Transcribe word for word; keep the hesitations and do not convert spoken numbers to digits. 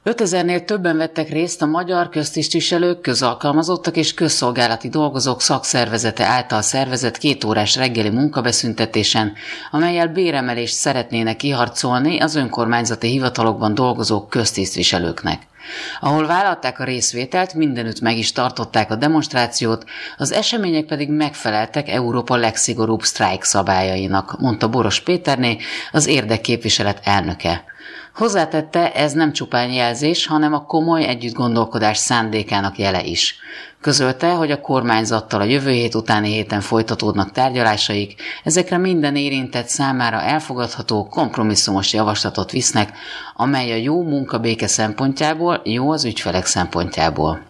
ötezernél többen vettek részt a magyar köztisztviselők, közalkalmazottak és közszolgálati dolgozók szakszervezete által szervezett kétórás reggeli munkabeszüntetésen, amellyel béremelést szeretnének kiharcolni az önkormányzati hivatalokban dolgozók köztisztviselőknek. Ahol vállalták a részvételt, mindenütt meg is tartották a demonstrációt, az események pedig megfeleltek Európa legszigorúbb sztrájk szabályainak, mondta Boros Péterné, az érdekképviselet elnöke. Hozzátette, ez nem csupán jelzés, hanem a komoly együttgondolkodás szándékának jele is. Közölte, hogy a kormányzattal a jövő hét utáni héten folytatódnak tárgyalásaik, ezekre minden érintett számára elfogadható, kompromisszumos javaslatot visznek, amely a jó munkabéke szempontjából jó az ügyfelek szempontjából.